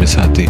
18 sati.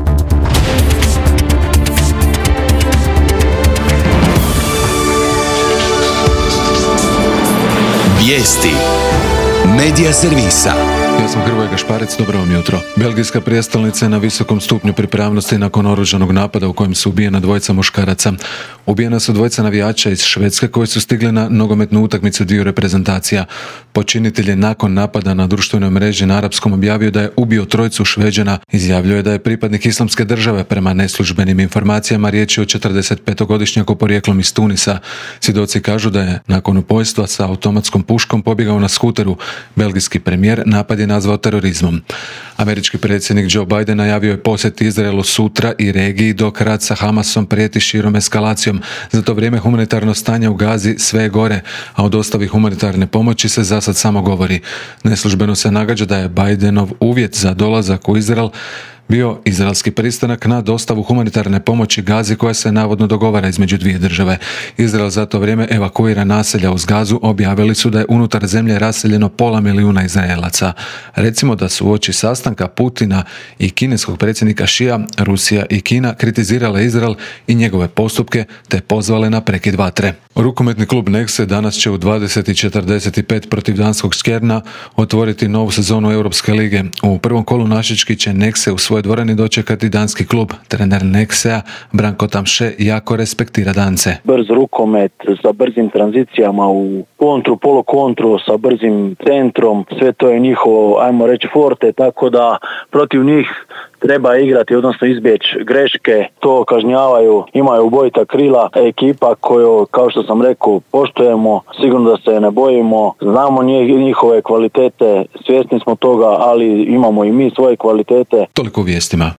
Vijesti Medija servisa. Ja sam Hrvoje Gašparec, dobro vam jutro. Belgijska prijestolnica je na visokom stupnju pripravnosti nakon oružanog napada u kojem su ubijena dvojica muškaraca. Ubijena su dvojica navijača iz Švedske koji su stigli na nogometnu utakmicu dviju reprezentacija. Počinitelj je nakon napada na društvenoj mreži na arapskom objavio da je ubio trojicu Šveđana. Izjavljuje da je pripadnik Islamske države. Prema neslužbenim informacijama riječ je o 45-godišnjaku porijeklom iz Tunisa. Svjedoci kažu da je nakon ubojstva sa automatskom puškom pobjegao na skuteru. Belgijski premijer napad je nazvao terorizmom. Američki predsjednik Joe Biden najavio je posjet Izraelu sutra i regiji dok rat sa Hamasom prijeti širom eskalacijom. Za to vrijeme humanitarno stanje u Gazi sve je gore, a o dostavi humanitarne pomoći se zasad samo govori. Neslužbeno se nagađa da je Bidenov uvjet za dolazak u Izrael bio izraelski pristanak na dostavu humanitarne pomoći Gazi koja se navodno dogovara između dvije države. Izrael za to vrijeme evakuira naselja uz Gazu, objavili su da je unutar zemlje raseljeno 500.000 Izraelaca. Recimo da su uoči sastanka Putina i kineskog predsjednika Xia, Rusija i Kina kritizirale Izrael i njegove postupke te pozvale na prekid vatre. Rukometni klub Nexe danas će u 20:45 protiv danskog Skjerna otvoriti novu sezonu Europske lige. U prvom kolu našički će Nexe u svojoj dvorani dočekati danski klub. Trener Nexea Branko Tamše jako respektira Dance. Brz rukomet sa brzim tranzicijama u kontru, polukontru, sa brzim centrom, sve to je njihovo, ajmo reći, forte, tako da protiv njih treba igrati, odnosno izbjeći greške, to kažnjavaju, imaju ubojita krila, ekipa koju, kao što sam rekao, poštujemo, sigurno da se ne bojimo, znamo njihove kvalitete, svjesni smo toga, ali imamo i mi svoje kvalitete. Toliko u vijestima.